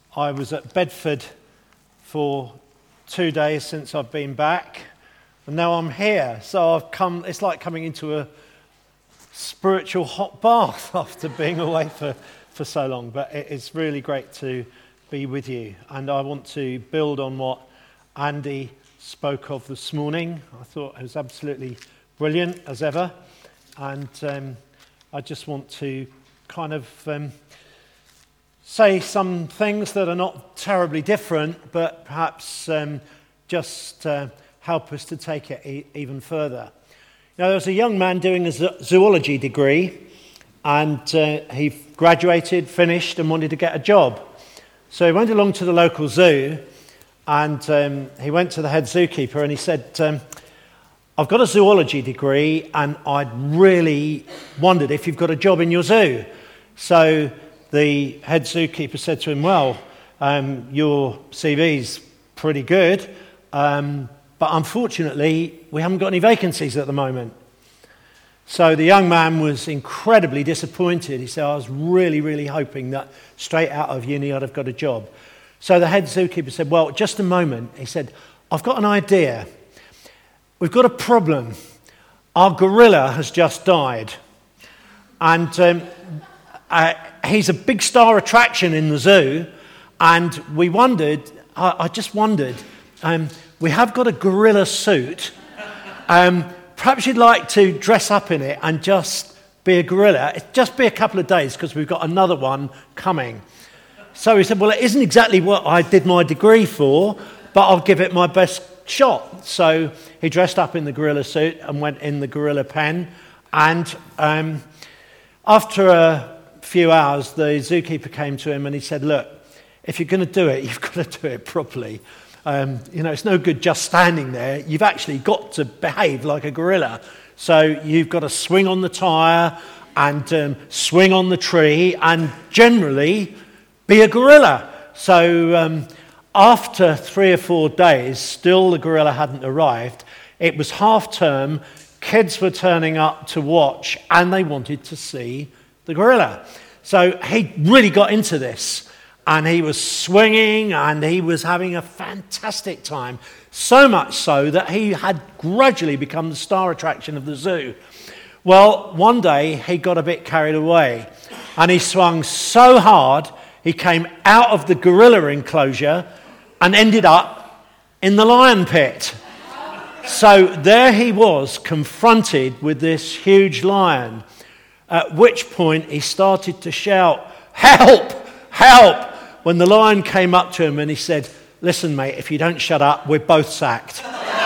I was at Bedford for 2 days since I've been back, and now I'm here. So I've come. It's like coming into a spiritual hot bath after being away for so long. But it's really great to be with you, and I want to build on what Andy spoke of this morning. I thought it was absolutely brilliant as ever, and I just want to kind of say some things that are not terribly different, but perhaps just help us to take it even further. Now, there was a young man doing a zoology degree, and he graduated, finished, and wanted to get a job. So he went along to the local zoo, and he went to the head zookeeper, and he said, I've got a zoology degree, and I'd really wondered if you've got a job in your zoo. So the head zookeeper said to him, well, your CV's pretty good, but unfortunately, we haven't got any vacancies at the moment. So the young man was incredibly disappointed. He said, I was really, really hoping that straight out of uni I'd have got a job. So the head zookeeper said, well, just a moment. He said, I've got an idea. We've got a problem. Our gorilla has just died. And he's a big star attraction in the zoo. And we wondered, I just wondered, we have got a gorilla suit. Perhaps you'd like to dress up in it and just be a gorilla. It'd just be a couple of days because we've got another one coming. So he said, well, it isn't exactly what I did my degree for, but I'll give it my best shot. So he dressed up in the gorilla suit and went in the gorilla pen. And after a few hours, the zookeeper came to him and he said, look, if you're going to do it, you've got to do it properly. It's no good just standing there. You've actually got to behave like a gorilla. So you've got to swing on the tyre and swing on the tree and generally be a gorilla. So after 3 or 4 days, still the gorilla hadn't arrived. It was half term. Kids were turning up to watch and they wanted to see the gorilla. So he really got into this. And he was swinging and he was having a fantastic time. So much so that he had gradually become the star attraction of the zoo. Well, one day he got a bit carried away. And he swung so hard, he came out of the gorilla enclosure and ended up in the lion pit. So there he was, confronted with this huge lion. At which point he started to shout, help, help. When the lion came up to him and he said, listen, mate, if you don't shut up, we're both sacked.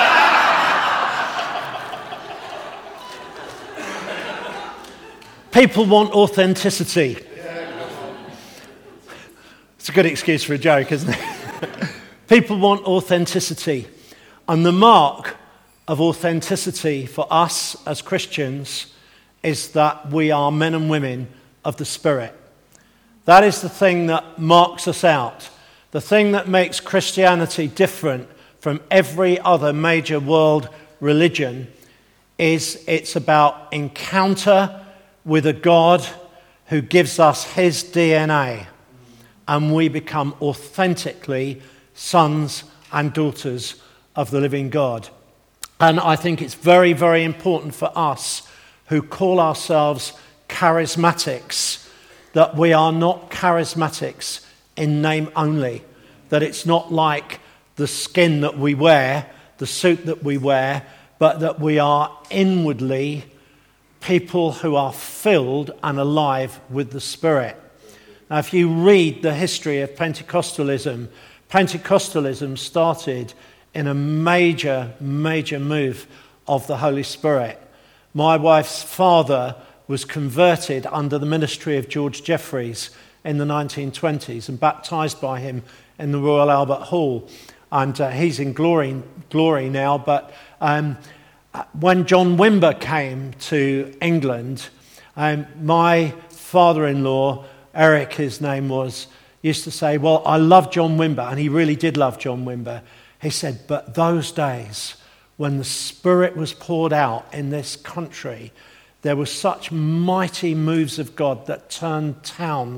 People want authenticity. It's a good excuse for a joke, isn't it? People want authenticity. And the mark of authenticity for us as Christians is that we are men and women of the Spirit. That is the thing that marks us out. The thing that makes Christianity different from every other major world religion is it's about encounter with a God who gives us his DNA, and we become authentically sons and daughters of the living God. And I think it's very, very important for us who call ourselves charismatics that we are not charismatics in name only, that it's not like the skin that we wear, the suit that we wear, but that we are inwardly people who are filled and alive with the Spirit. Now, if you read the history of Pentecostalism, Pentecostalism started in a major, major move of the Holy Spirit. My wife's father was converted under the ministry of George Jeffreys in the 1920s and baptized by him in the Royal Albert Hall. And he's in glory now. But when John Wimber came to England, my father-in-law, Eric his name was, used to say, well, I love John Wimber. And he really did love John Wimber. He said, but those days when the Spirit was poured out in this country, there were such mighty moves of God that turned towns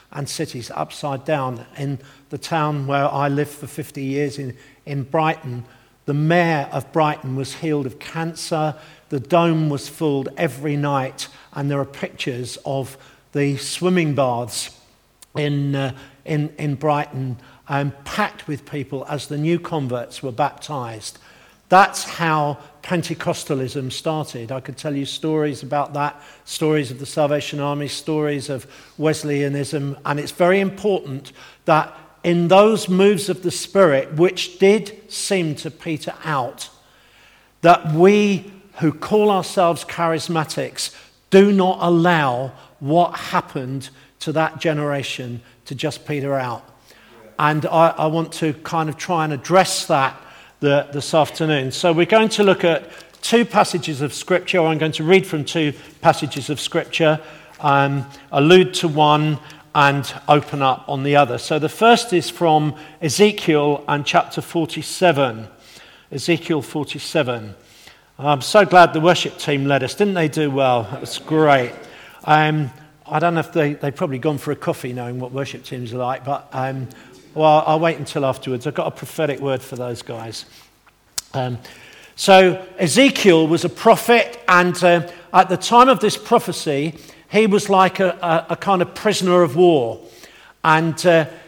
and cities upside down. In the town where I lived for 50 years in Brighton, the mayor of Brighton was healed of cancer. The dome was filled every night, and there are pictures of the swimming baths in Brighton packed with people as the new converts were baptized. That's how Pentecostalism started. I could tell you stories about that, stories of the Salvation Army, stories of Wesleyanism, and it's very important that in those moves of the Spirit, which did seem to peter out, that we who call ourselves charismatics do not allow what happened to that generation to just peter out. And I want to kind of try and address that this afternoon. So we're going to look at two passages of Scripture. I'm going to read from two passages of Scripture, allude to one, and open up on the other. So the first is from Ezekiel and chapter 47. Ezekiel 47. I'm so glad the worship team led us. Didn't they do well? That was great. I don't know if they've probably gone for a coffee knowing what worship teams are like, but well, I'll wait until afterwards. I've got a prophetic word for those guys. So Ezekiel was a prophet, and at the time of this prophecy, he was like a kind of prisoner of war. And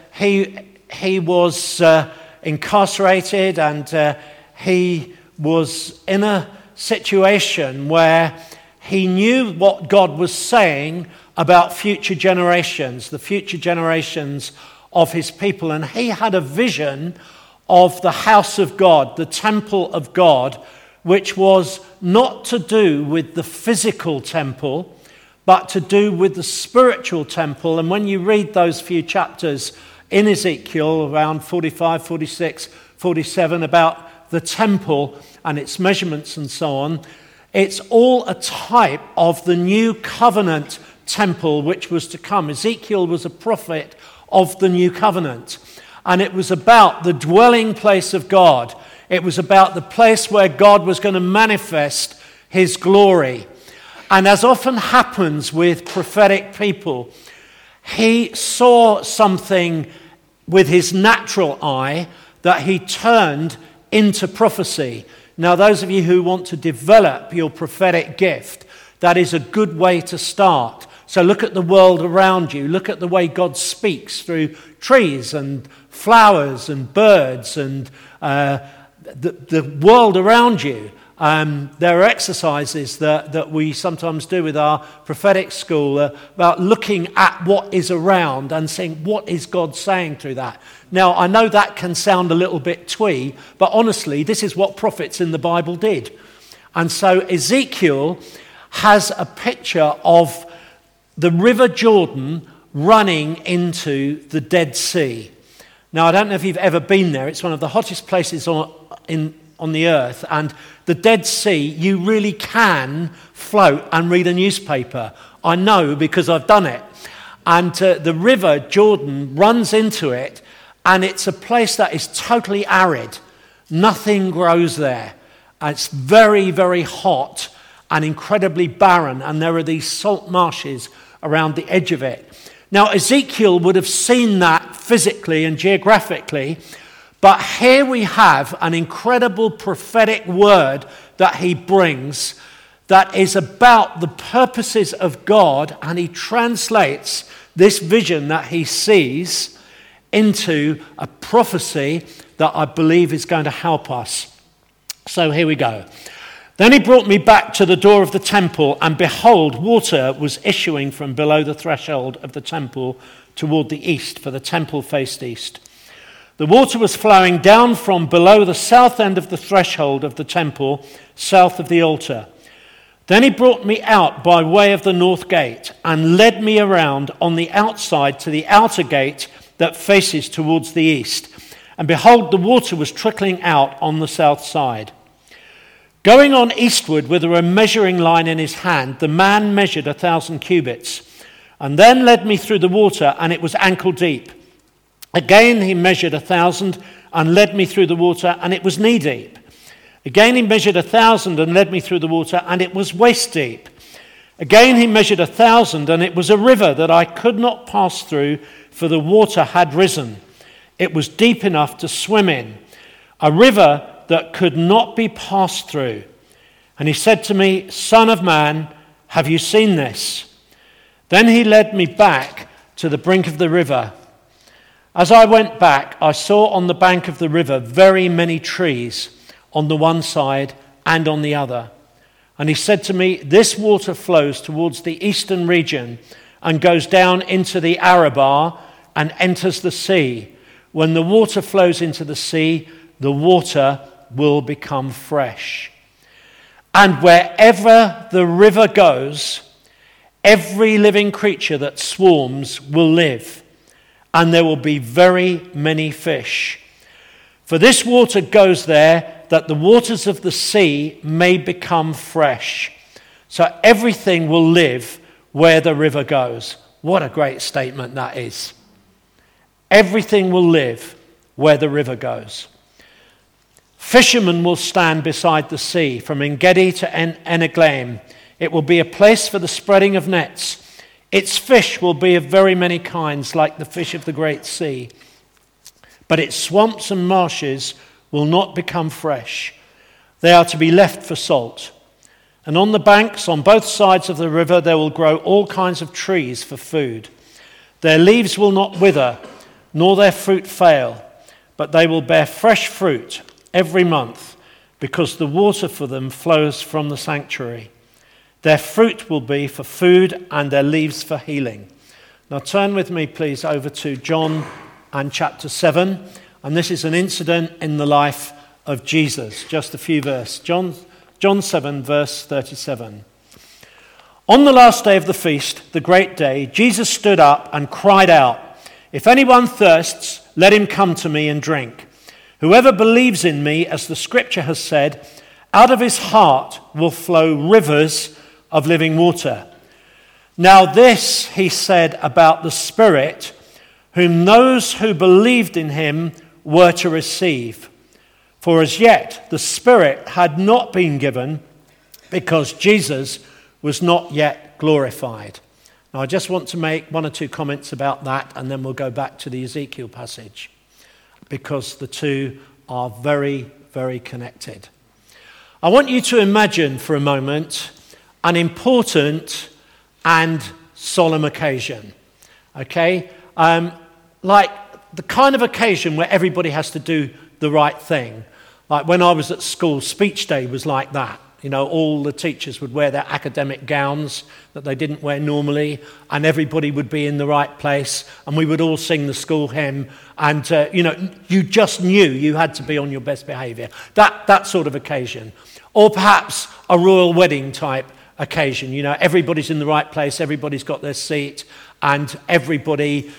he was incarcerated, and he was in a situation where he knew what God was saying about future generations, the future generations of his people. And he had a vision of the house of God, the temple of God, which was not to do with the physical temple, but to do with the spiritual temple. And when you read those few chapters in Ezekiel, around 45, 46, 47, about the temple and its measurements and so on, it's all a type of the new covenant temple which was to come. Ezekiel was a prophet of the new covenant, and it was about the dwelling place of God. It was about the place where God was going to manifest his glory. And as often happens with prophetic people, he saw something with his natural eye that he turned into prophecy. Now, those of you who want to develop your prophetic gift, that is a good way to start. So look at the world around you. Look at the way God speaks through trees and flowers and birds and the world around you. There are exercises that we sometimes do with our prophetic school about looking at what is around and saying, what is God saying through that? Now, I know that can sound a little bit twee, but honestly, this is what prophets in the Bible did. And so Ezekiel has a picture of the River Jordan running into the Dead Sea. Now, I don't know if you've ever been there. It's one of the hottest places on the earth. And the Dead Sea, you really can float and read a newspaper. I know because I've done it. And the River Jordan runs into it, and it's a place that is totally arid. Nothing grows there. It's very, very hot and incredibly barren, and there are these salt marshes around the edge of it. Now, Ezekiel would have seen that physically and geographically, but here we have an incredible prophetic word that he brings that is about the purposes of God, and he translates this vision that he sees into a prophecy that I believe is going to help us. So here we go. Then he brought me back to the door of the temple, and behold, water was issuing from below the threshold of the temple toward the east, for the temple faced east. The water was flowing down from below the south end of the threshold of the temple, south of the altar. Then he brought me out by way of the north gate, and led me around on the outside to the outer gate that faces towards the east. And behold, the water was trickling out on the south side. Going on eastward with a measuring line in his hand, the man measured 1,000 cubits, and then led me through the water, and it was ankle deep. Again he measured 1,000 and led me through the water, and it was knee deep. Again he measured 1,000 and led me through the water, and it was waist deep. Again he measured 1,000, and it was a river that I could not pass through, for the water had risen. It was deep enough to swim in, a river that could not be passed through. And he said to me, Son of man, have you seen this? Then he led me back to the brink of the river. As I went back, I saw on the bank of the river very many trees, on the one side and on the other. And he said to me, this water flows towards the eastern region and goes down into the Arabah and enters the sea. When the water flows into the sea, the water will become fresh. And wherever the river goes, every living creature that swarms will live, and there will be very many fish. For this water goes there, that the waters of the sea may become fresh. So everything will live where the river goes. What a great statement that is. Everything will live where the river goes. Fishermen will stand beside the sea, from En-gedi to En-eglaim. It will be a place for the spreading of nets. Its fish will be of very many kinds, like the fish of the great sea. But its swamps and marshes will not become fresh. They are to be left for salt. And on the banks, on both sides of the river, there will grow all kinds of trees for food. Their leaves will not wither, nor their fruit fail, but they will bear fresh fruit every month, because the water for them flows from the sanctuary. Their fruit will be for food and their leaves for healing. Now turn with me, please, over to John and chapter 7. And this is an incident in the life of Jesus. Just a few verses. John 7, verse 37. On the last day of the feast, the great day, Jesus stood up and cried out, If anyone thirsts, let him come to me and drink. Whoever believes in me, as the scripture has said, out of his heart will flow rivers of living water. Now this he said about the Spirit, whom those who believed in him were to receive. For as yet the Spirit had not been given, because Jesus was not yet glorified. Now I just want to make one or two comments about that, and then we'll go back to the Ezekiel passage, because the two are very, very connected. I want you to imagine for a moment an important and solemn occasion, okay? Like the kind of occasion where everybody has to do the right thing. Like when I was at school, speech day was like that. You know, all the teachers would wear their academic gowns that they didn't wear normally, and everybody would be in the right place, and we would all sing the school hymn, and, you just knew you had to be on your best behaviour. That sort of occasion. Or perhaps a royal wedding type occasion. You know, everybody's in the right place, everybody's got their seat, and everybody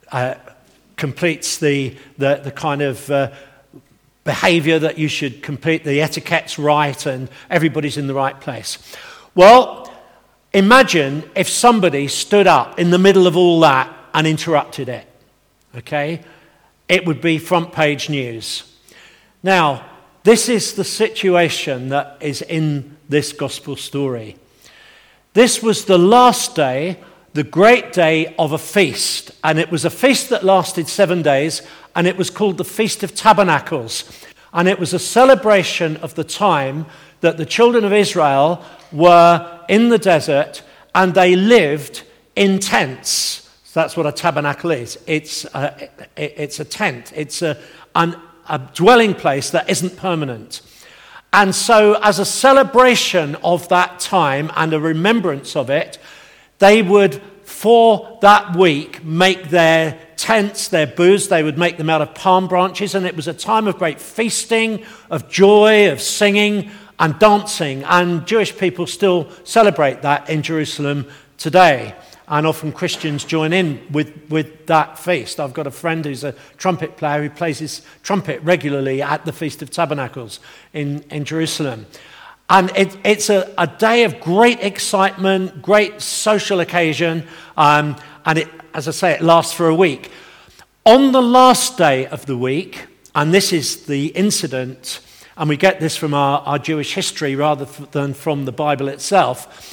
completes the kind of behaviour that you should complete, the etiquette's right, and everybody's in the right place. Well, imagine if somebody stood up in the middle of all that and interrupted it, okay? It would be front page news. Now, this is the situation that is in this gospel story. This was the last day, the great day of a feast, and it was a feast that lasted 7 days, and it was called the Feast of Tabernacles, and it was a celebration of the time that the children of Israel were in the desert, and they lived in tents. So that's what a tabernacle is. It's a tent. It's a dwelling place that isn't permanent. And so as a celebration of that time and a remembrance of it, they would, for that week, make their tents, their booths, they would make them out of palm branches, and it was a time of great feasting, of joy, of singing and dancing. And Jewish people still celebrate that in Jerusalem today. And often Christians join in with that feast. I've got a friend who's a trumpet player who plays his trumpet regularly at the Feast of Tabernacles in Jerusalem. And it's a day of great excitement, great social occasion, and it, as I say, it lasts for a week. On the last day of the week, and this is the incident, and we get this from our Jewish history rather than from the Bible itself,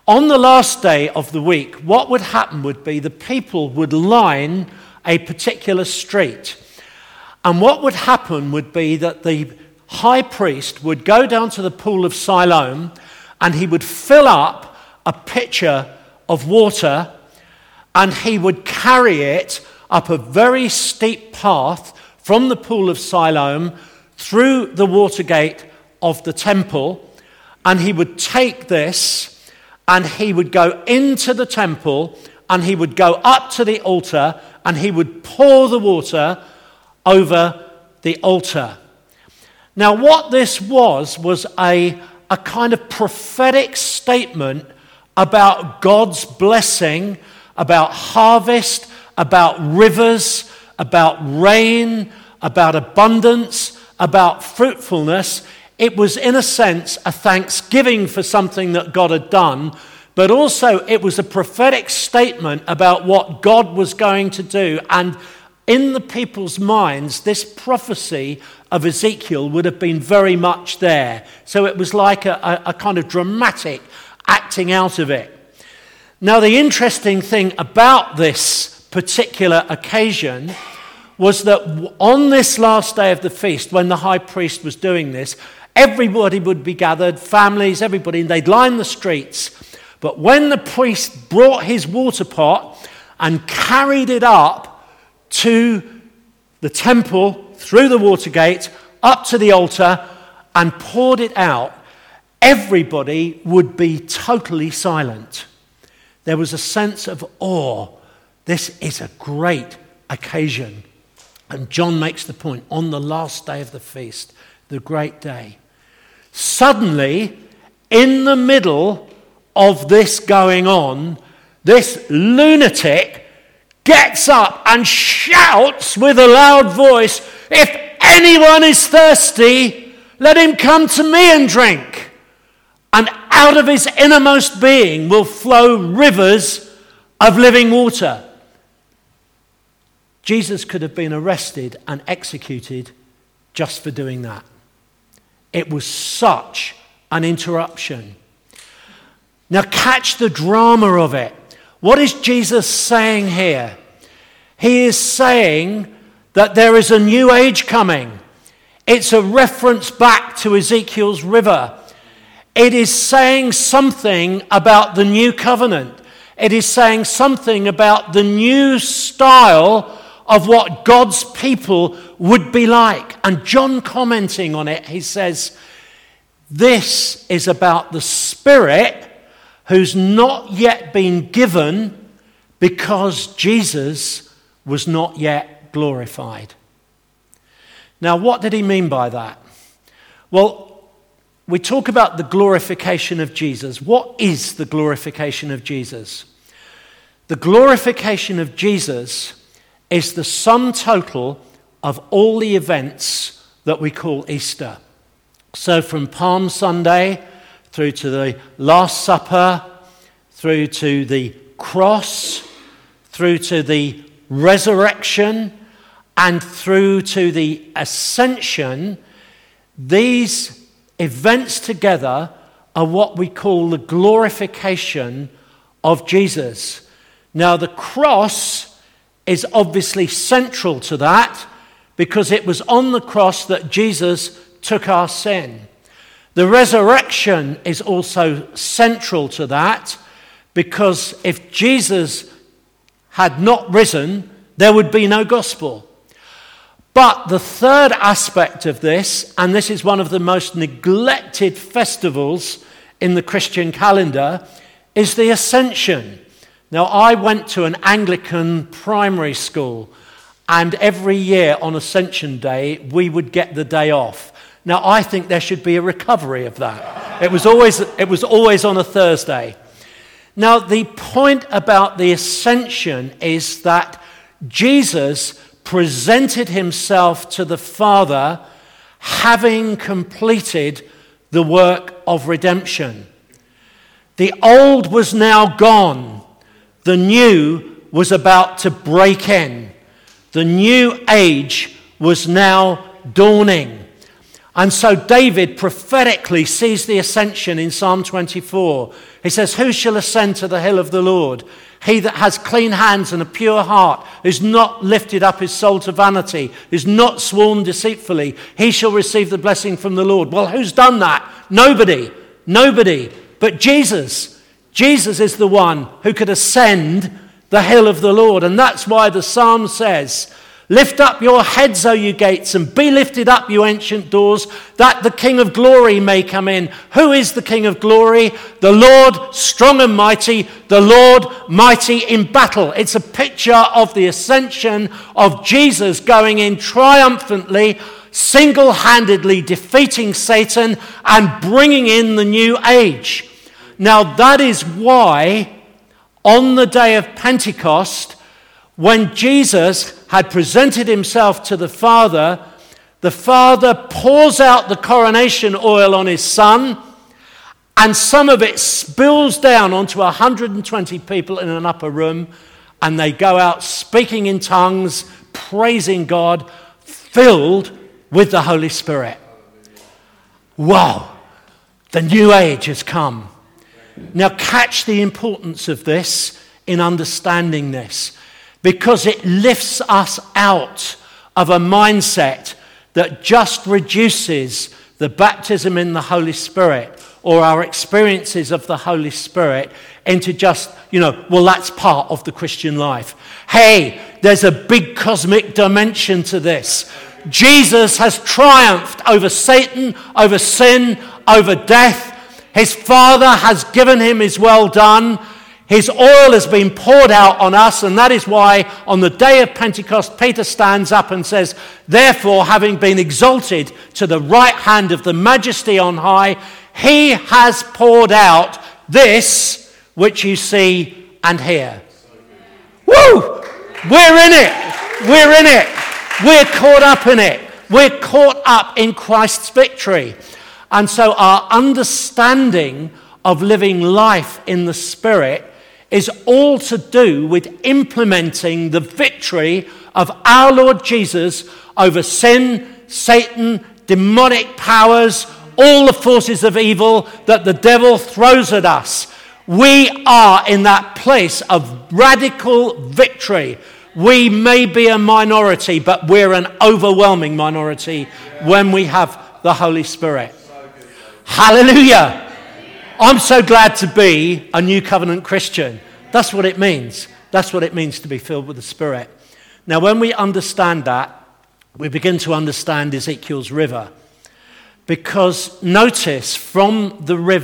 On the last day of the week, what would happen would be the people would line a particular street. And what would happen would be that the high priest would go down to the pool of Siloam and he would fill up a pitcher of water and he would carry it up a very steep path from the pool of Siloam through the water gate of the temple, and he would take this and he would go into the temple and he would go up to the altar and he would pour the water over the altar. Now what this was a kind of prophetic statement about God's blessing, about harvest, about rivers, about rain, about abundance, about fruitfulness. It was, in a sense, a thanksgiving for something that God had done, but also it was a prophetic statement about what God was going to do. And in the people's minds, this prophecy of Ezekiel would have been very much there. So it was like a kind of dramatic acting out of it. Now, the interesting thing about this particular occasion was that on this last day of the feast, when the high priest was doing this, everybody would be gathered, families, everybody, and they'd line the streets. But when the priest brought his water pot and carried it up to the temple, through the water gate, up to the altar, and poured it out, everybody would be totally silent. There was a sense of awe. This is a great occasion. And John makes the point, on the last day of the feast, the great day. Suddenly, in the middle of this going on, this lunatic gets up and shouts with a loud voice, "If anyone is thirsty, let him come to me and drink. And out of his innermost being will flow rivers of living water." Jesus could have been arrested and executed just for doing that. It was such an interruption. Now catch the drama of it. What is Jesus saying here? He is saying that there is a new age coming. It's a reference back to Ezekiel's river. It is saying something about the new covenant. It is saying something about the new style of what God's people would be like. And John, commenting on it, he says, this is about the Spirit who's not yet been given because Jesus was not yet glorified. Now, what did he mean by that? Well, we talk about the glorification of Jesus. What is the glorification of Jesus? The glorification of Jesus is the sum total of all the events that we call Easter. So from Palm Sunday through to the Last Supper, through to the cross, through to the resurrection, and through to the ascension, these events together are what we call the glorification of Jesus. Now, the cross is obviously central to that because it was on the cross that Jesus took our sin. The resurrection is also central to that because if Jesus had not risen, there would be no gospel. But the third aspect of this, and this is one of the most neglected festivals in the Christian calendar, is the Ascension. Now, I went to an Anglican primary school, and every year on Ascension Day, we would get the day off. Now, I think there should be a recovery of that. It was always on a Thursday. Now, the point about the Ascension is that Jesus presented himself to the Father having completed the work of redemption. The old was now gone. The new was about to break in. The new age was now dawning. And so David prophetically sees the ascension in Psalm 24. He says, who shall ascend to the hill of the Lord? He that has clean hands and a pure heart, who's not lifted up his soul to vanity, who's not sworn deceitfully, he shall receive the blessing from the Lord. Well, who's done that? Nobody. But Jesus. Jesus is the one who could ascend the hill of the Lord. And that's why the psalm says, lift up your heads, O you gates, and be lifted up, you ancient doors, that the King of glory may come in. Who is the King of glory? The Lord strong and mighty, the Lord mighty in battle. It's a picture of the ascension of Jesus going in triumphantly, single-handedly defeating Satan and bringing in the new age. Now that is why on the day of Pentecost, when Jesus had presented himself to the Father pours out the coronation oil on his Son, and some of it spills down onto 120 people in an upper room, and they go out speaking in tongues, praising God, filled with the Holy Spirit. Wow, the new age has come. Now catch the importance of this in understanding this, because it lifts us out of a mindset that just reduces the baptism in the Holy Spirit or our experiences of the Holy Spirit into just, well, that's part of the Christian life. Hey, there's a big cosmic dimension to this. Jesus has triumphed over Satan, over sin, over death. His Father has given him his well done. His oil has been poured out on us, and that is why on the day of Pentecost, Peter stands up and says, therefore, having been exalted to the right hand of the Majesty on high, he has poured out this which you see and hear. Woo! We're in it. We're caught up in it. We're caught up in Christ's victory. And so our understanding of living life in the Spirit is all to do with implementing the victory of our Lord Jesus over sin, Satan, demonic powers, all the forces of evil that the devil throws at us. We are in that place of radical victory. We may be a minority, but we're an overwhelming minority when we have the Holy Spirit. Hallelujah! I'm so glad to be a New Covenant Christian. That's what it means. That's what it means to be filled with the Spirit. Now, when we understand that, we begin to understand Ezekiel's river. Because notice, from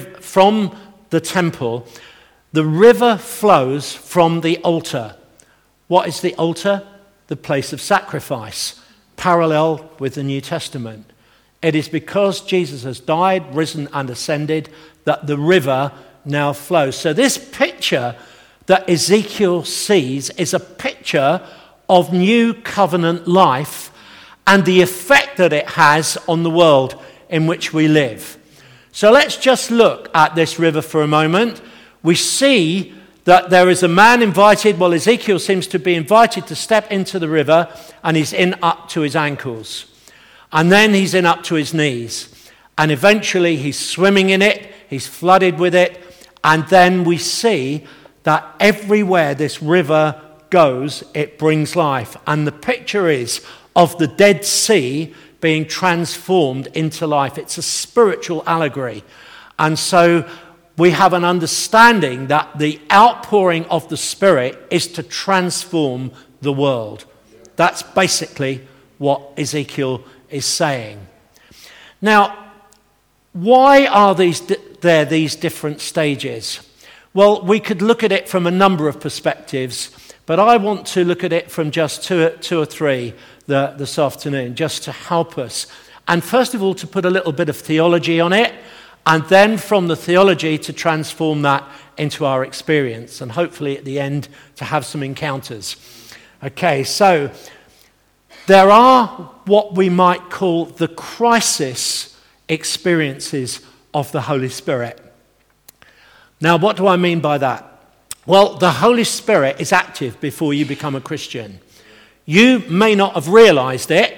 the temple, the river flows from the altar. What is the altar? The place of sacrifice, parallel with the New Testament. It is because Jesus has died, risen, and ascended that the river now flows. So this picture that Ezekiel sees is a picture of new covenant life and the effect that it has on the world in which we live. So let's just look at this river for a moment. We see that there is a man invited, well, Ezekiel seems to be invited to step into the river, and he's in up to his ankles. And then he's in up to his knees. And eventually he's swimming in it, he's flooded with it, and then we see that everywhere this river goes, it brings life. And the picture is of the Dead Sea being transformed into life. It's a spiritual allegory. And so we have an understanding that the outpouring of the Spirit is to transform the world. That's basically what Ezekiel is saying. Now, why are these different stages? Well, we could look at it from a number of perspectives, but I want to look at it from just two or three this afternoon, just to help us. And first of all, to put a little bit of theology on it, and then from the theology to transform that into our experience, and hopefully at the end to have some encounters. Okay, so there are what we might call the crisis experiences of the Holy Spirit. Now, what do I mean by that? Well, the Holy Spirit is active before you become a Christian. You may not have realized it,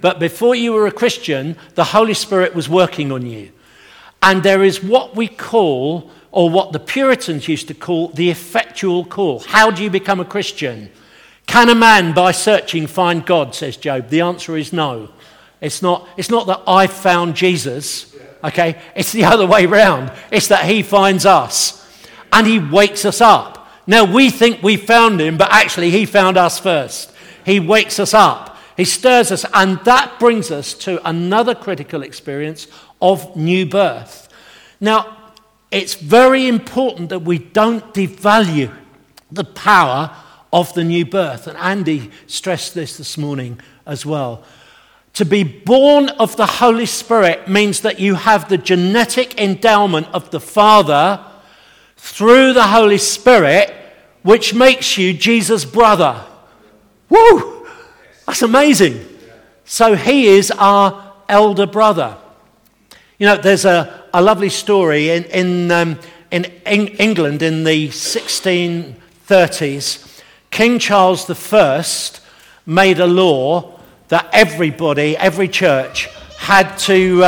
but before you were a Christian, the Holy Spirit was working on you. And there is what we call, or what the Puritans used to call, the effectual call. How do you become a Christian? Can a man by searching find God, says Job? The answer is no. It's not that I found Jesus, okay? It's the other way round. It's that he finds us and he wakes us up. Now we think we found him, but actually he found us first. He wakes us up. He stirs us, and that brings us to another critical experience of new birth. Now, it's very important that we don't devalue the power of the new birth. And Andy stressed this morning as well. To be born of the Holy Spirit means that you have the genetic endowment of the Father through the Holy Spirit, which makes you Jesus' brother. Woo! That's amazing. So he is our elder brother. You know, there's a lovely story in England in the 1630s. King Charles I made a law that everybody, every church had to,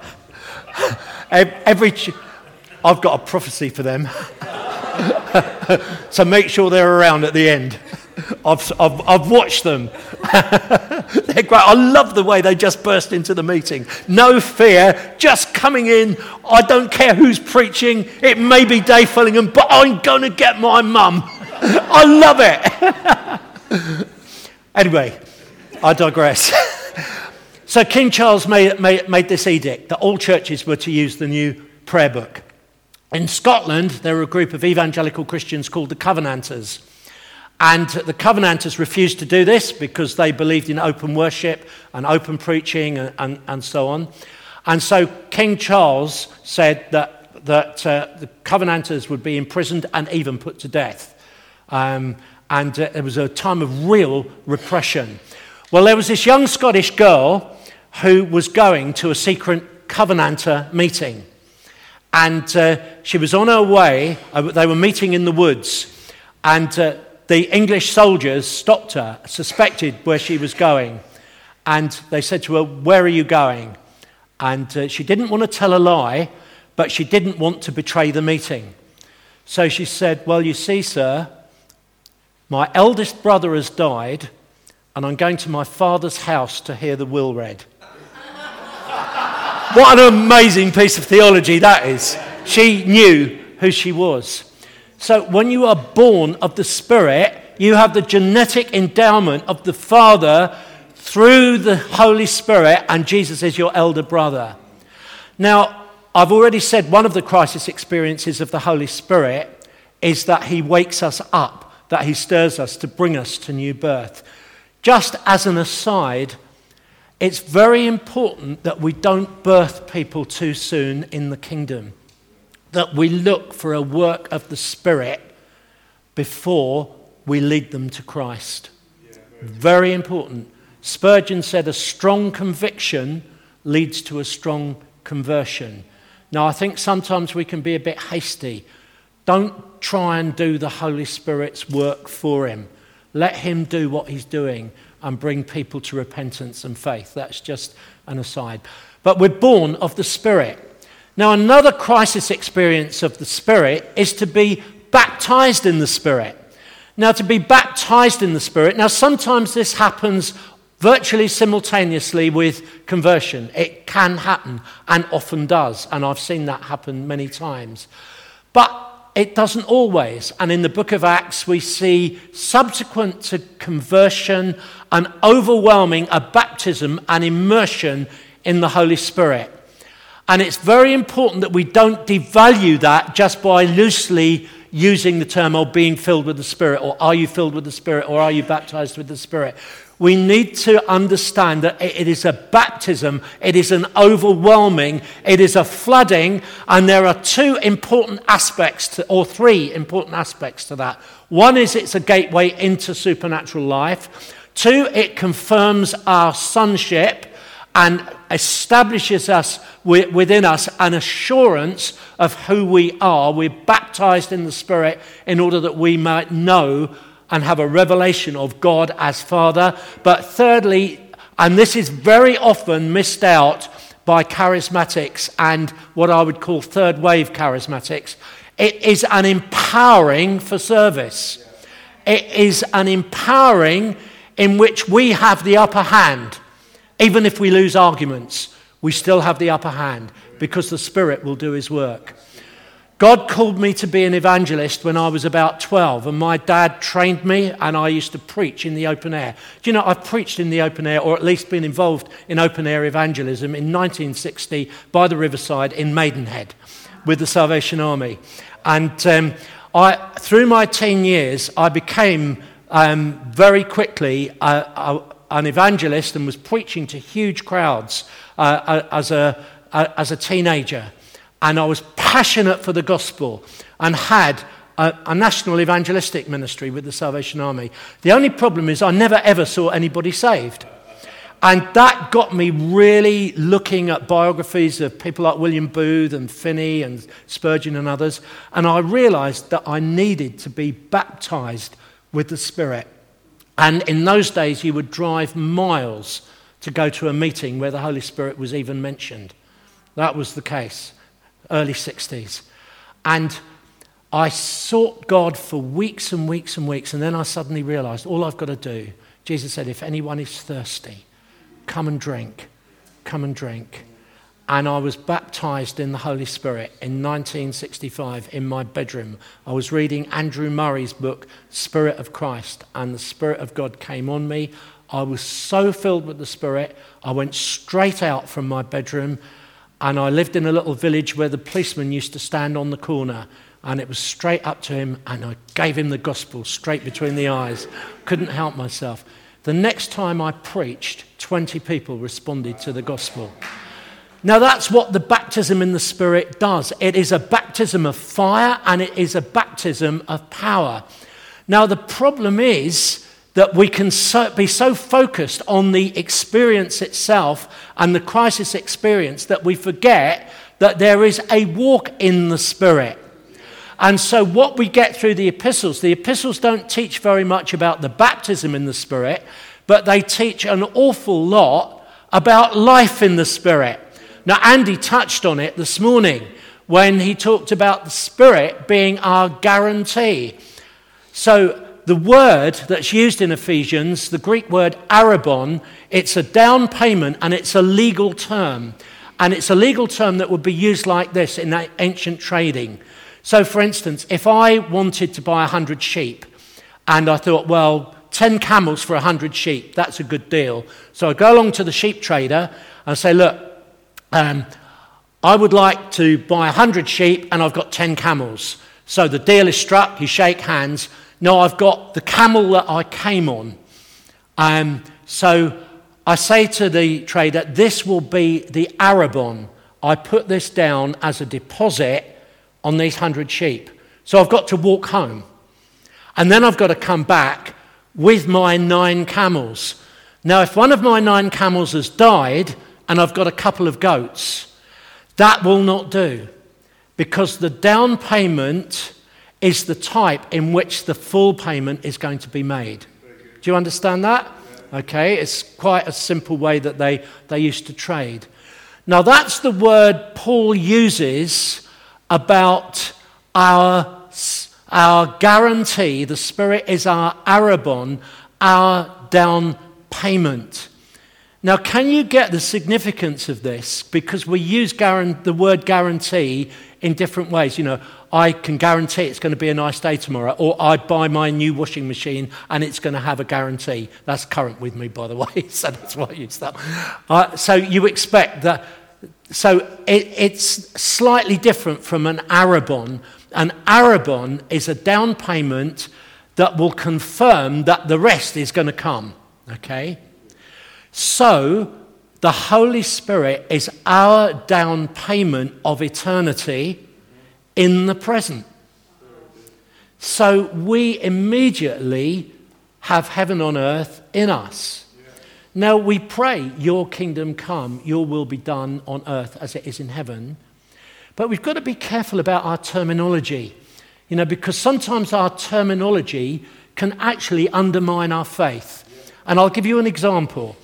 I've got a prophecy for them. So make sure they're around at the end. I've watched them. They're great. I love the way they just burst into the meeting. No fear, just coming in. I don't care who's preaching. It may be Dave Fillingham, but I'm going to get my mum. I love it. Anyway, I digress. So King Charles made this edict that all churches were to use the new prayer book. In Scotland, there were a group of evangelical Christians called the Covenanters. And the Covenanters refused to do this because they believed in open worship and open preaching and so on. And so King Charles said that the Covenanters would be imprisoned and even put to death. And it was a time of real repression. Well, there was this young Scottish girl who was going to a secret Covenanter meeting. And she was on her way. They were meeting in the woods. And the English soldiers stopped her, suspected where she was going. And they said to her, "Where are you going?" And she didn't want to tell a lie, but she didn't want to betray the meeting. So she said, "Well, you see, sir, my eldest brother has died, and I'm going to my father's house to hear the will read." What an amazing piece of theology that is. She knew who she was. So when you are born of the Spirit, you have the genetic endowment of the Father through the Holy Spirit, and Jesus is your elder brother. Now, I've already said one of the crisis experiences of the Holy Spirit is that he wakes us up, that he stirs us to bring us to new birth. Just as an aside, it's very important that we don't birth people too soon in the kingdom, that we look for a work of the Spirit before we lead them to Christ. Very important. Spurgeon said a strong conviction leads to a strong conversion. Now, I think sometimes we can be a bit hasty. Don't try and do the Holy Spirit's work for him. Let him do what he's doing and bring people to repentance and faith. That's just an aside. But we're born of the Spirit. Now, another crisis experience of the Spirit is to be baptized in the Spirit. Now, to be baptized in the Spirit, now sometimes this happens virtually simultaneously with conversion. It can happen and often does, and I've seen that happen many times. But it doesn't always. And in the book of Acts, we see subsequent to conversion an overwhelming baptism and immersion in the Holy Spirit. And it's very important that we don't devalue that just by loosely using the term, being filled with the Spirit, or are you filled with the Spirit, or are you baptized with the Spirit? We need to understand that it is a baptism, it is an overwhelming, it is a flooding, and there are three important aspects to that. One is it's a gateway into supernatural life. Two, it confirms our sonship and establishes us within us an assurance of who we are. We're baptized in the Spirit in order that we might know and have a revelation of God as Father. But thirdly, And this is very often missed out by charismatics and what I would call third wave charismatics. It is an empowering for service. It is an empowering in which we have the upper hand. Even if we lose arguments, we still have the upper hand because the Spirit will do his work. God called me to be an evangelist when I was about 12, and my dad trained me, and I used to preach in the open air. Do you know, I've preached in the open air, or at least been involved in open air evangelism in 1960 by the riverside in Maidenhead with the Salvation Army. And through my teen years, I became very quickly an evangelist and was preaching to huge crowds as a teenager. And I was passionate for the gospel and had a national evangelistic ministry with the Salvation Army. The only problem is I never ever saw anybody saved. And that got me really looking at biographies of people like William Booth and Finney and Spurgeon and others. And I realized that I needed to be baptized with the Spirit. And in those days, you would drive miles to go to a meeting where the Holy Spirit was even mentioned. That was the case. Early 60s. And I sought God for weeks and weeks and weeks, and then I suddenly realized all I've got to do, Jesus said, if anyone is thirsty, come and drink. Come and drink. And I was baptized in the Holy Spirit in 1965 in my bedroom. I was reading Andrew Murray's book, Spirit of Christ, and the Spirit of God came on me. I was so filled with the Spirit, I went straight out from my bedroom. And I lived in a little village where the policeman used to stand on the corner, and it was straight up to him, and I gave him the gospel straight between the eyes. Couldn't help myself. The next time I preached, 20 people responded to the gospel. Now that's what the baptism in the Spirit does. It is a baptism of fire, and it is a baptism of power. Now the problem is that we can be so focused on the experience itself and the crisis experience that we forget that there is a walk in the Spirit. And so what we get through the epistles don't teach very much about the baptism in the Spirit, but they teach an awful lot about life in the Spirit. Now, Andy touched on it this morning when he talked about the Spirit being our guarantee. So the word that's used in Ephesians, the Greek word arabon, it's a down payment and it's a legal term. And it's a legal term that would be used like this in ancient trading. So for instance, if I wanted to buy 100 sheep and I thought, well, 10 camels for 100 sheep, that's a good deal. So I go along to the sheep trader and say, look, I would like to buy 100 sheep and I've got 10 camels. So the deal is struck, you shake hands. No, I've got the camel that I came on. So I say to the trader, this will be the arabon. I put this down as a deposit on these 100 sheep. So I've got to walk home. And then I've got to come back with my 9 camels. Now, if one of my 9 camels has died and I've got a couple of goats, that will not do. Because the down payment is the type in which the full payment is going to be made. Do you understand that? Okay, it's quite a simple way that they used to trade. Now that's the word Paul uses about our guarantee. The Spirit is our arabon, our down payment. Now can you get the significance of this? Because we use the word guarantee in different ways. You know, I can guarantee it's going to be a nice day tomorrow, or I buy my new washing machine and it's going to have a guarantee. That's current with me, by the way, so that's why I use that. So you expect that. So it's slightly different from an arabon. An arabon is a down payment that will confirm that the rest is going to come. Okay? So the Holy Spirit is our down payment of eternity in the present. So we immediately have heaven on earth in us. Now we pray, your kingdom come, your will be done on earth as it is in heaven. But we've got to be careful about our terminology, because sometimes our terminology can actually undermine our faith. And I'll give you an example.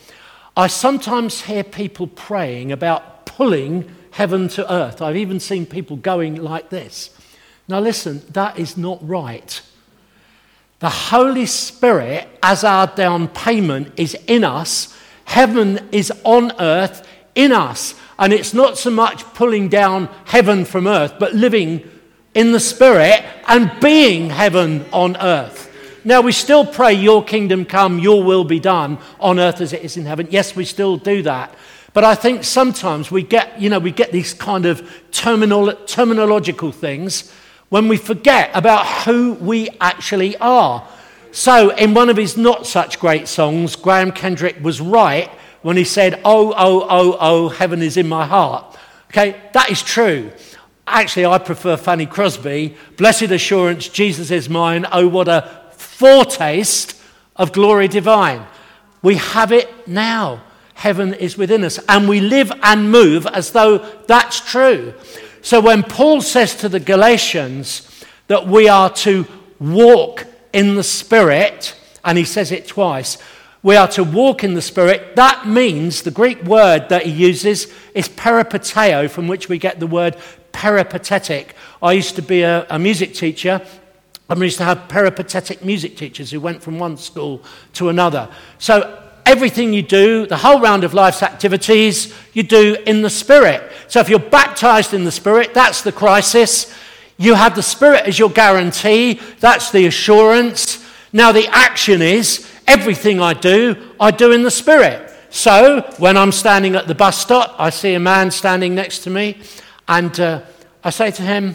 I sometimes hear people praying about pulling heaven to earth. I've even seen people going like this. Now listen, that is not right. The Holy Spirit, as our down payment, is in us. Heaven is on earth in us. And it's not so much pulling down heaven from earth, but living in the Spirit and being heaven on earth. Now, we still pray, your kingdom come, your will be done on earth as it is in heaven. Yes, we still do that. But I think sometimes we get these kind of terminological things when we forget about who we actually are. So in one of his not such great songs, Graham Kendrick was right when he said, oh, oh, oh, oh, heaven is in my heart. Okay, that is true. Actually, I prefer Fanny Crosby, blessed assurance, Jesus is mine, oh, what a foretaste of glory divine. We have it now. Heaven is within us, and we live and move as though that's true. So when Paul says to the Galatians that we are to walk in the Spirit, and he says it twice, we are to walk in the Spirit, that means the Greek word that he uses is peripateo, from which we get the word peripatetic. I used to be a music teacher, and we used to have peripatetic music teachers who went from one school to another. So everything you do, the whole round of life's activities, you do in the Spirit. So if you're baptized in the Spirit, that's the crisis. You have the Spirit as your guarantee. That's the assurance. Now the action is, everything I do in the Spirit. So when I'm standing at the bus stop, I see a man standing next to me, and I say to him,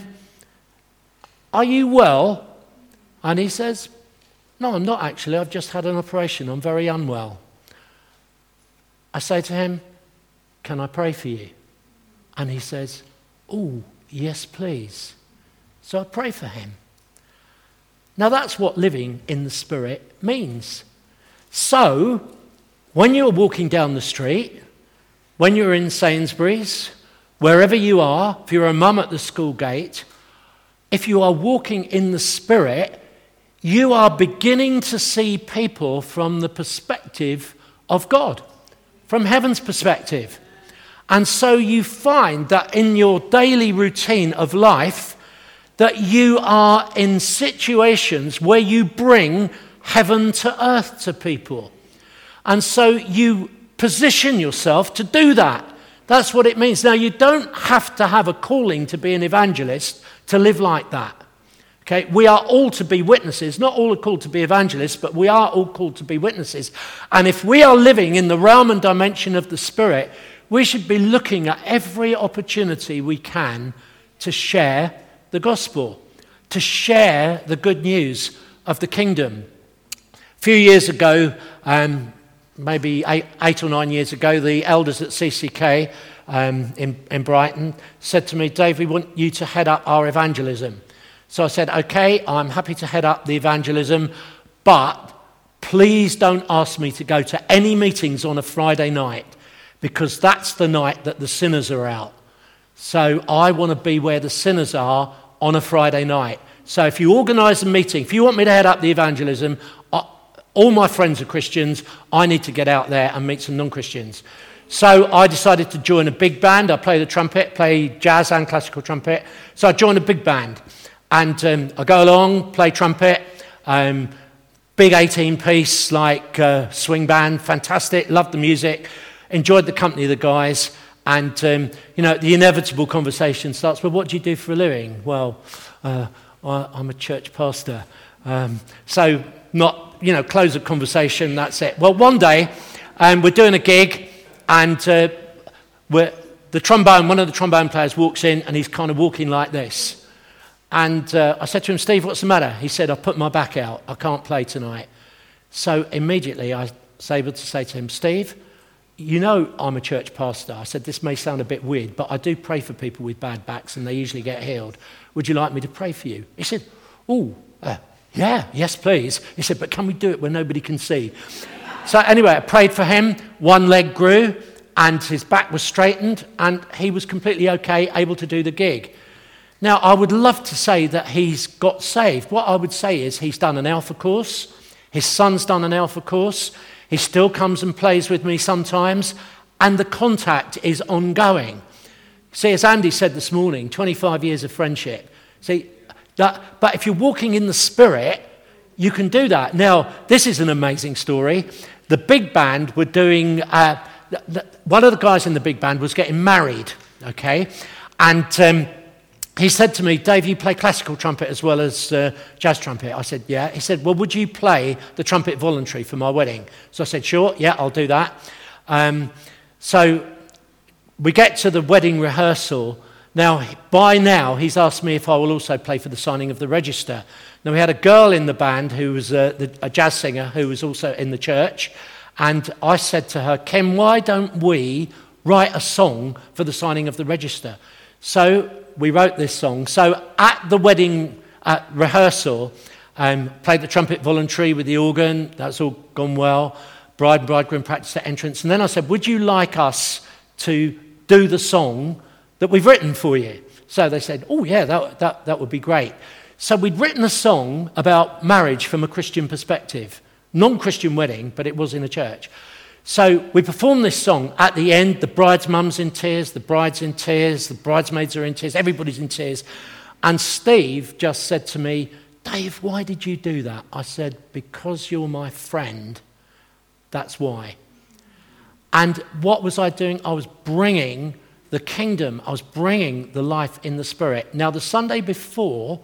are you well? And he says, no, I'm not actually. I've just had an operation. I'm very unwell. I say to him, can I pray for you? And he says, oh, yes, please. So I pray for him. Now that's what living in the Spirit means. So when you're walking down the street, when you're in Sainsbury's, wherever you are, if you're a mum at the school gate, if you are walking in the Spirit, you are beginning to see people from the perspective of God, from heaven's perspective. And so you find that in your daily routine of life, that you are in situations where you bring heaven to earth to people. And so you position yourself to do that. That's what it means. Now, you don't have to have a calling to be an evangelist to live like that. Okay, we are all to be witnesses. Not all are called to be evangelists, but we are all called to be witnesses. And if we are living in the realm and dimension of the Spirit, we should be looking at every opportunity we can to share the gospel, to share the good news of the kingdom. A few years ago, maybe eight or 9 years ago, the elders at CCK in Brighton said to me, Dave, we want you to head up our evangelism. So I said, okay, I'm happy to head up the evangelism, but please don't ask me to go to any meetings on a Friday night, because that's the night that the sinners are out. So I want to be where the sinners are on a Friday night. So if you organise a meeting, if you want me to head up the evangelism, all my friends are Christians, I need to get out there and meet some non-Christians. So I decided to join a big band. I play the trumpet, play jazz and classical trumpet. So I joined a big band. And I go along, play trumpet, big 18-piece, like swing band, fantastic, loved the music, enjoyed the company of the guys. And, the inevitable conversation starts, well, what do you do for a living? Well, I'm a church pastor. So not, close the conversation, that's it. Well, one day, we're doing a gig, and one of the trombone players walks in, and he's kind of walking like this. And I said to him, Steve, what's the matter? He said, I've put my back out. I can't play tonight. So immediately I was able to say to him, Steve, I'm a church pastor. I said, this may sound a bit weird, but I do pray for people with bad backs, and they usually get healed. Would you like me to pray for you? He said, yes, please. He said, but can we do it where nobody can see? So anyway, I prayed for him. One leg grew, and his back was straightened, and he was completely okay, able to do the gig. Now, I would love to say that he's got saved. What I would say is he's done an Alpha course. His son's done an Alpha course. He still comes and plays with me sometimes, and the contact is ongoing. See, as Andy said this morning, 25 years of friendship. See, but if you're walking in the Spirit, you can do that. Now, this is an amazing story. The big band were doing, one of the guys in the big band was getting married, okay? And he said to me, Dave, you play classical trumpet as well as jazz trumpet? I said, yeah. He said, well, would you play the trumpet voluntary for my wedding? So I said, sure, yeah, I'll do that. So we get to the wedding rehearsal. By now, he's asked me if I will also play for the signing of the register. Now, we had a girl in the band who was a jazz singer who was also in the church. And I said to her, Kim, why don't we write a song for the signing of the register? So we wrote this song. So at the wedding rehearsal, played the trumpet voluntary with the organ. That's all gone well. Bride and bridegroom practiced at entrance. And then I said, would you like us to do the song that we've written for you? So they said, oh yeah, that would be great. So we'd written a song about marriage from a Christian perspective. Non-Christian wedding, but it was in a church. So we performed this song. At the end, the bride's mum's in tears, the bride's in tears, the bridesmaids are in tears, everybody's in tears. And Steve just said to me, Dave, why did you do that? I said, because you're my friend, that's why. And what was I doing? I was bringing the kingdom. I was bringing the life in the Spirit. Now, the Sunday before,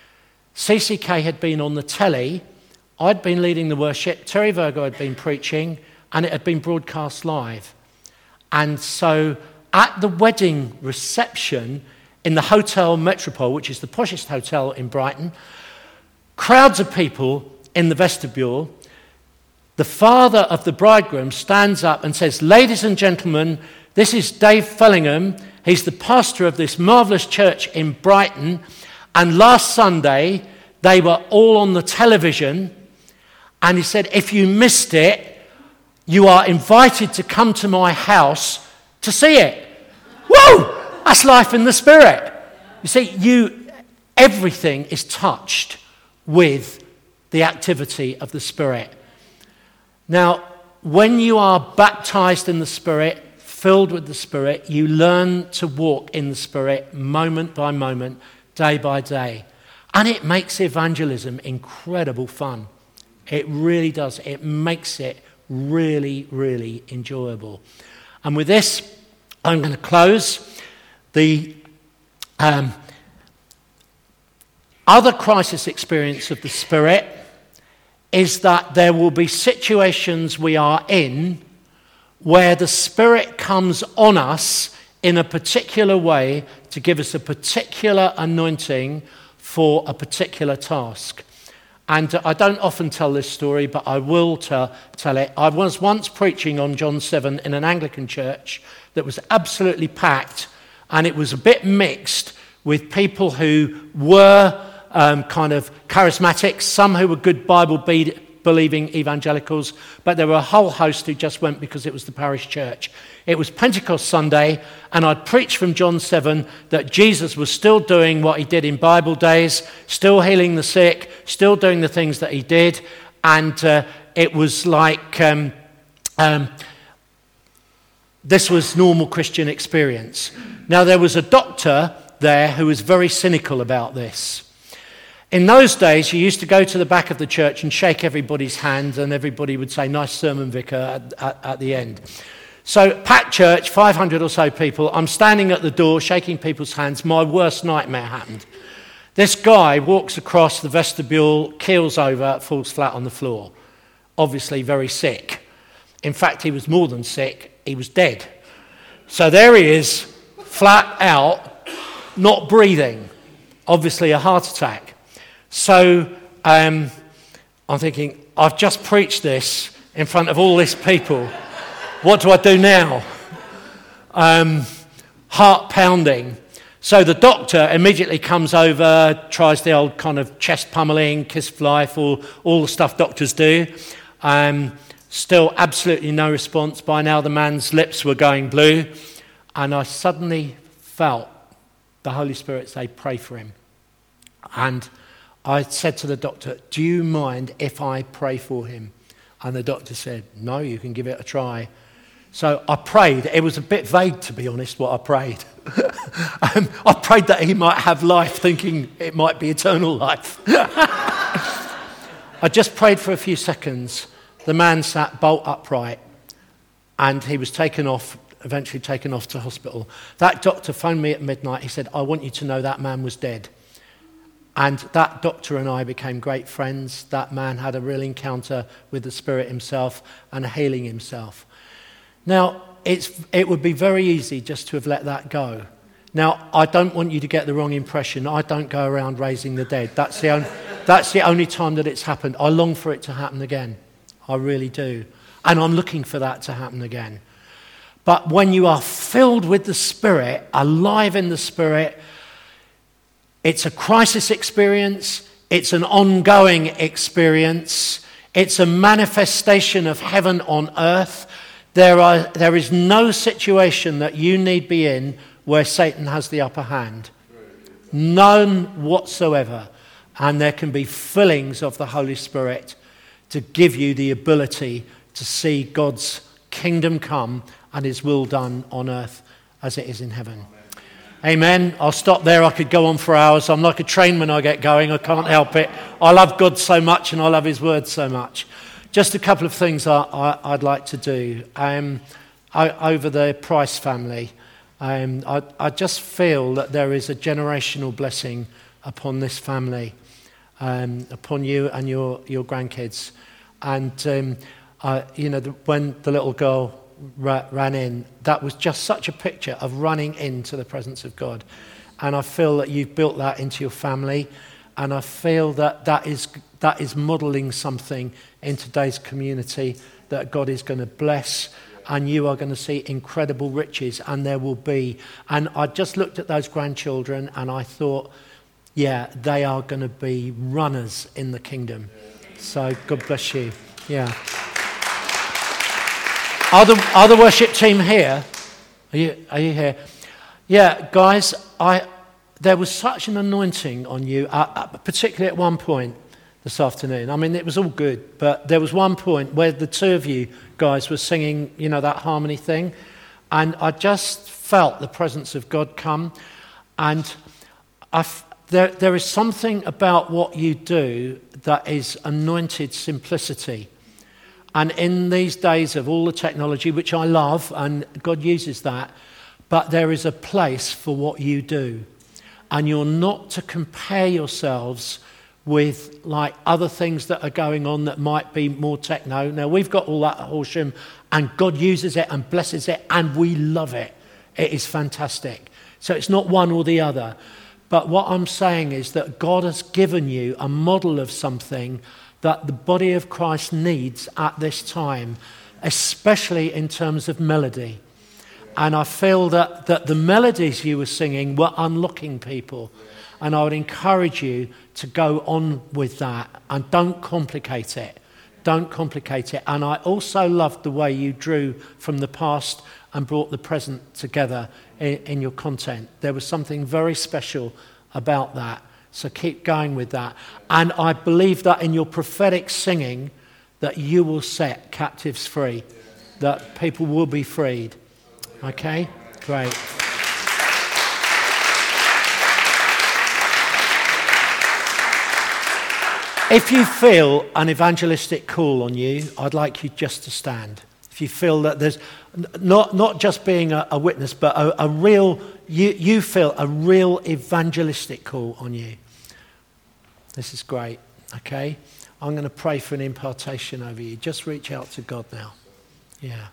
CCK had been on the telly. I'd been leading the worship. Terry Virgo had been preaching, and it had been broadcast live. And so at the wedding reception in the Hotel Metropole, which is the poshest hotel in Brighton, crowds of people in the vestibule. The father of the bridegroom stands up and says, ladies and gentlemen, this is Dave Fellingham. He's the pastor of this marvellous church in Brighton. And last Sunday, they were all on the television. And he said, if you missed it, you are invited to come to my house to see it. Whoa! That's life in the Spirit. You see, everything is touched with the activity of the Spirit. Now, when you are baptized in the Spirit, filled with the Spirit, you learn to walk in the Spirit moment by moment, day by day. And it makes evangelism incredible fun. It really does. It makes it really, really enjoyable. And with this, I'm going to close. The other crisis experience of the Spirit is that there will be situations we are in where the Spirit comes on us in a particular way to give us a particular anointing for a particular task. And I don't often tell this story, but I will tell it. I was once preaching on John 7 in an Anglican church that was absolutely packed, and it was a bit mixed with people who were kind of charismatics, some who were good Bible-believing evangelicals, but there were a whole host who just went because it was the parish church. It was Pentecost Sunday, and I'd preached from John 7 that Jesus was still doing what he did in Bible days, still healing the sick, still doing the things that he did, and it was like this was normal Christian experience. Now, there was a doctor there who was very cynical about this. In those days, you used to go to the back of the church and shake everybody's hand, and everybody would say, nice sermon, Vicar, at the end. So, packed church, 500 or so people. I'm standing at the door, shaking people's hands. My worst nightmare happened. This guy walks across the vestibule, keels over, falls flat on the floor. Obviously very sick. In fact, he was more than sick. He was dead. So there he is, flat out, not breathing. Obviously a heart attack. So I'm thinking, I've just preached this in front of all these people. What do I do now? Heart pounding. So the doctor immediately comes over, tries the old kind of chest pummeling, kiss of life, all the stuff doctors do. Still absolutely no response. By now the man's lips were going blue. And I suddenly felt the Holy Spirit say, pray for him. And I said to the doctor, do you mind if I pray for him? And the doctor said, no, you can give it a try. So I prayed. It was a bit vague, to be honest, what I prayed. I prayed that he might have life, thinking it might be eternal life. I just prayed for a few seconds. The man sat bolt upright, and he was eventually taken off to hospital. That doctor phoned me at midnight. He said, I want you to know that man was dead. And that doctor and I became great friends. That man had a real encounter with the Spirit himself and healing himself. Now, it would be very easy just to have let that go. Now, I don't want you to get the wrong impression. I don't go around raising the dead. That's the only time that it's happened. I long for it to happen again. I really do. And I'm looking for that to happen again. But when you are filled with the Spirit, alive in the Spirit, it's a crisis experience. It's an ongoing experience. It's a manifestation of heaven on earth. There is no situation that you need be in where Satan has the upper hand. None whatsoever. And there can be fillings of the Holy Spirit to give you the ability to see God's kingdom come and his will done on earth as it is in heaven. Amen. I'll stop there. I could go on for hours. I'm like a train when I get going. I can't help it. I love God so much and I love his word so much. Just a couple of things I'd like to do. Over the Price family, I just feel that there is a generational blessing upon this family, upon you and your grandkids. And, when the little girl ran in, that was just such a picture of running into the presence of God. And I feel that you've built that into your family. And I feel that is modelling something in today's community that God is going to bless, and you are going to see incredible riches, and there will be. And I just looked at those grandchildren and I thought, yeah, they are going to be runners in the kingdom. So God bless you. Yeah. Are the worship team here? Are you here? Yeah, guys, there was such an anointing on you, particularly at one point this afternoon. I mean, it was all good, but there was one point where the two of you guys were singing, that harmony thing, and I just felt the presence of God come, and there is something about what you do that is anointed simplicity. And in these days of all the technology, which I love, and God uses that, but there is a place for what you do. And you're not to compare yourselves with like other things that are going on that might be more techno. Now, we've got all that at Horsham, and God uses it and blesses it, and we love it. It is fantastic. So it's not one or the other. But what I'm saying is that God has given you a model of something that the body of Christ needs at this time, especially in terms of melody. And I feel that the melodies you were singing were unlocking people. And I would encourage you to go on with that and don't complicate it. Don't complicate it. And I also loved the way you drew from the past and brought the present together in your content. There was something very special about that. So keep going with that. And I believe that in your prophetic singing that you will set captives free, that people will be freed. Okay? Great. If you feel an evangelistic call on you, I'd like you just to stand. If you feel that there's not just being a witness, but a real, you feel a real evangelistic call on you. This is great, okay? I'm going to pray for an impartation over you. Just reach out to God now. Yeah.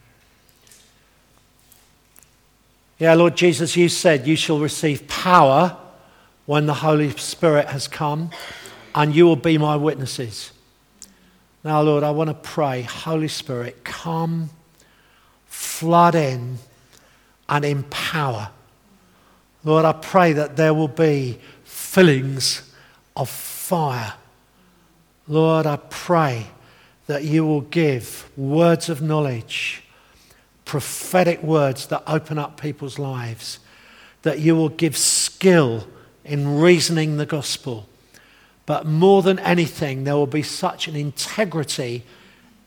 Yeah, Lord Jesus, you said you shall receive power when the Holy Spirit has come, and you will be my witnesses. Now, Lord, I want to pray, Holy Spirit, come, flood in, and empower. Lord, I pray that there will be fillings of fire. Lord, I pray that you will give words of knowledge, prophetic words that open up people's lives, that you will give skill in reasoning the gospel. But more than anything, there will be such an integrity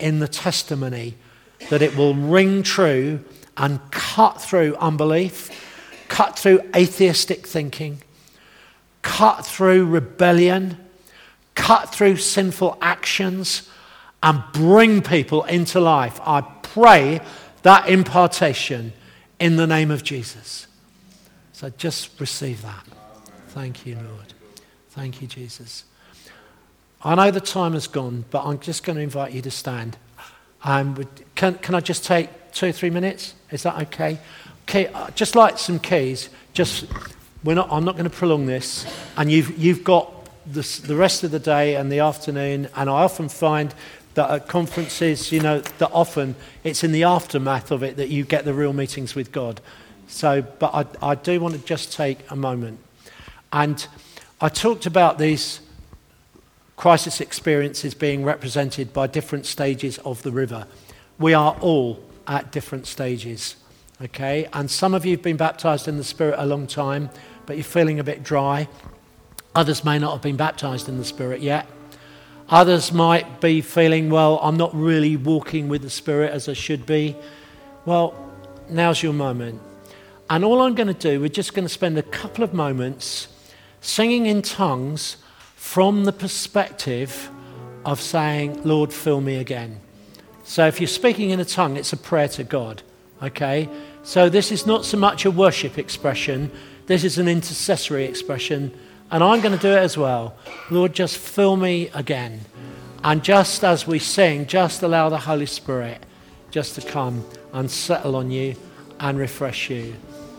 in the testimony, that it will ring true and cut through unbelief, cut through atheistic thinking, cut through rebellion, cut through sinful actions, and bring people into life. I pray that impartation in the name of Jesus. So just receive that. Thank you, Lord. Thank you, Jesus. I know the time has gone, but I'm just going to invite you to stand. Can I just take 2 or 3 minutes? Is that okay? Okay, just like some keys. I'm not going to prolong this. And you've got the rest of the day and the afternoon. And I often find that at conferences, that often it's in the aftermath of it that you get the real meetings with God. But I do want to just take a moment. And I talked about these crisis experiences being represented by different stages of the river. We are all at different stages, okay? And some of you have been baptized in the Spirit a long time, but you're feeling a bit dry. Others may not have been baptized in the Spirit yet. Others might be feeling, well, I'm not really walking with the Spirit as I should be. Well, now's your moment. And all I'm going to do, we're just going to spend a couple of moments singing in tongues from the perspective of saying, Lord, fill me again. So if you're speaking in a tongue, it's a prayer to God, okay? So this is not so much a worship expression. This is an intercessory expression. And I'm going to do it as well. Lord, just fill me again. And just as we sing, just allow the Holy Spirit just to come and settle on you and refresh you.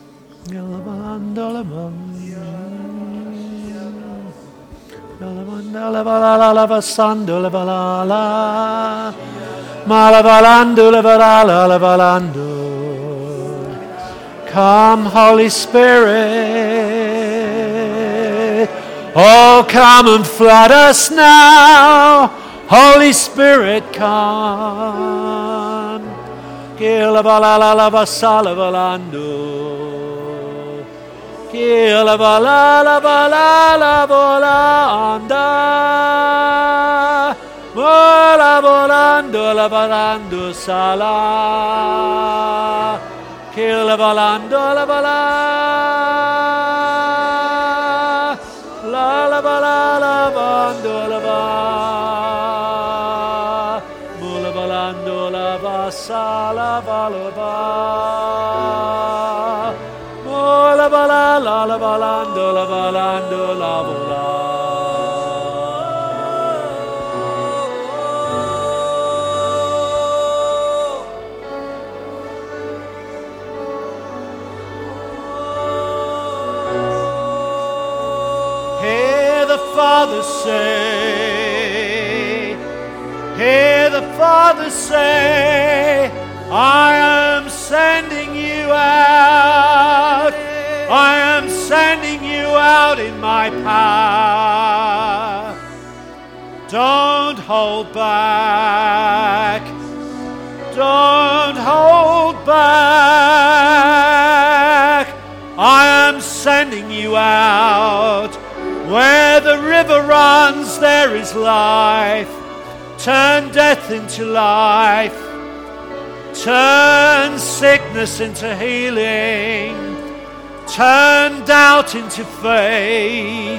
Come, Holy Spirit. Oh, come and flood us now. Holy Spirit, come. Kila balala balala bolanda, bola bolando la balando sala, kila balando la bala, la balala bando la ba, bola balando la basala balaba. La bala la la balando la balando la bola. Hear the Father say, hear the Father say, I am sending you out. I am sending you out in my power. Don't hold back. Don't hold back. I am sending you out. Where the river runs, there is life. Turn death into life. Turn sickness into healing. Turn doubt into faith.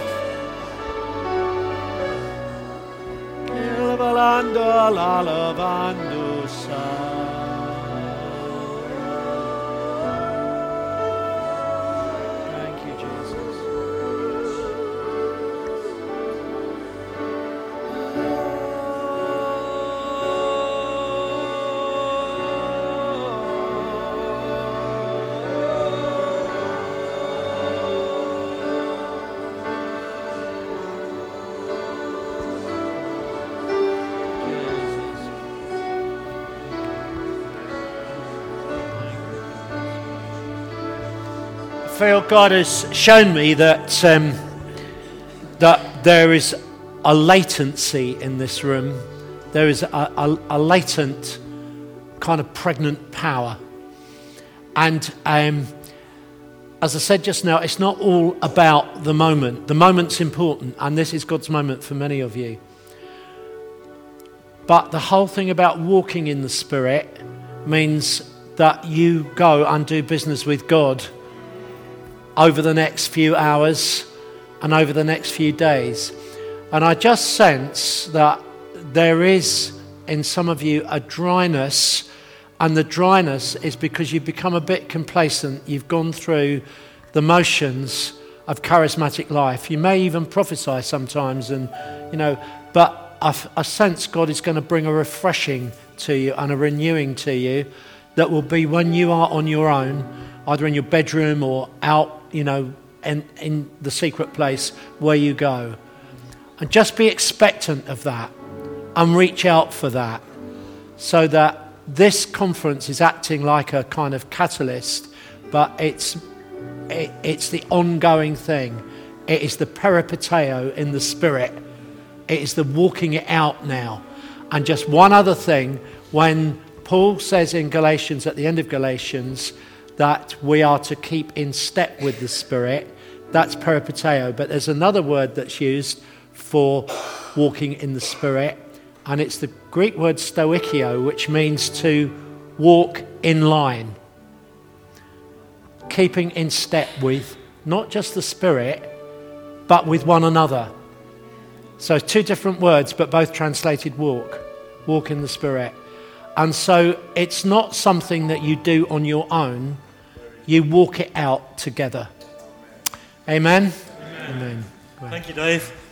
Thank you, Jesus. I feel God has shown me that that there is a latency in this room. There is a latent kind of pregnant power. And as I said just now, it's not all about the moment. The moment's important, and this is God's moment for many of you. But the whole thing about walking in the Spirit means that you go and do business with God over the next few hours and over the next few days. And I just sense that there is in some of you a dryness, and the dryness is because you've become a bit complacent. You've gone through the motions of charismatic life. You may even prophesy sometimes, and but I sense God is going to bring a refreshing to you and a renewing to you that will be when you are on your own, either in your bedroom or out, in the secret place where you go. And just be expectant of that and reach out for that, so that this conference is acting like a kind of catalyst, but it's the ongoing thing. It is the peripateo in the Spirit. It is the walking it out now. And just one other thing, when Paul says in Galatians, at the end of Galatians, that we are to keep in step with the Spirit, that's peripateo. But there's another word that's used for walking in the Spirit, and it's the Greek word stoichio, which means to walk in line. Keeping in step with not just the Spirit, but with one another. So 2 different words, but both translated walk. Walk in the Spirit. And so it's not something that you do on your own. You walk it out together. Amen? Amen. Thank you, Dave.